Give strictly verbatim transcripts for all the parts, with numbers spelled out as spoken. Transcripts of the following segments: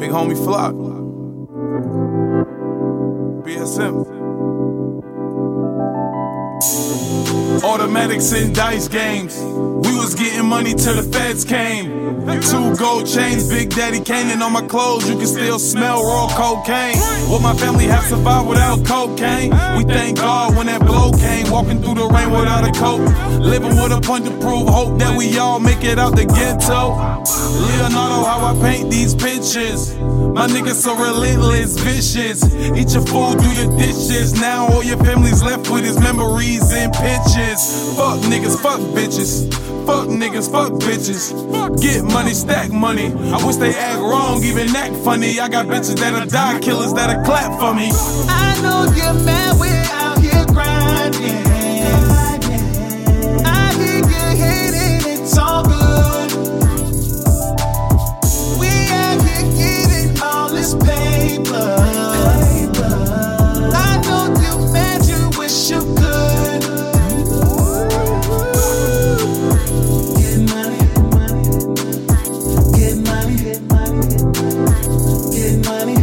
Big homie Flock. B S M. Automatics and dice games. We was getting money till the feds came. Two gold chains, Big Daddy Kane on my clothes. You can still smell raw cocaine. Will my family have survived without cocaine? We thank God when that blow came. Walking through the rain without a coat. Living with a point to prove. Hope that we all make it out the ghetto. Leonardo, how I paint these pictures. My niggas so relentless, vicious. Eat your food, do your dishes. Now all your family's left with is memories and pictures. Fuck niggas, fuck bitches. Fuck niggas, fuck bitches. Get money, stack money. I wish they act wrong, even act funny. I got bitches that'll die, killers that'll clap for me. I know you're mad, we're out here grinding. I hear you hating, it's all good. We out here getting all this paper. I know you're mad, you wish you could. Get money, get money, get money, get money,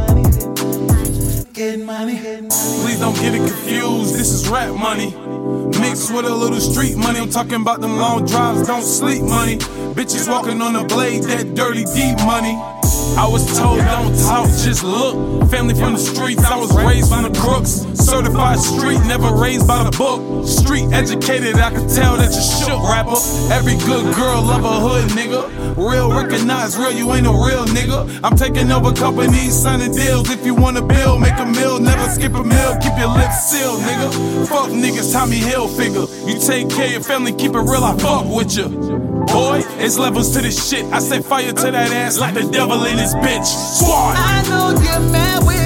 get money, get money. Please don't get it confused, this is rap money mixed with a little street money. I'm talking about them long drives, don't sleep money. Bitches walking on the blade, that dirty deep money. I was told don't talk, just look. Family from the streets, I was raised by the crooks. Certified street, never raised by the book. Street educated, I could tell that you shook, rapper. Every good girl love a hood nigga. Real recognize real, you ain't a real nigga. I'm taking over companies, signing deals. If you wanna build, make a meal, never skip a meal. Keep your lips sealed, nigga. Fuck niggas, Tommy Hilfiger. You take care of your family, keep it real, I fuck with you. Boy, it's levels to this shit. I say fire to that ass like the devil in his bitch. Squad. I know you're mad with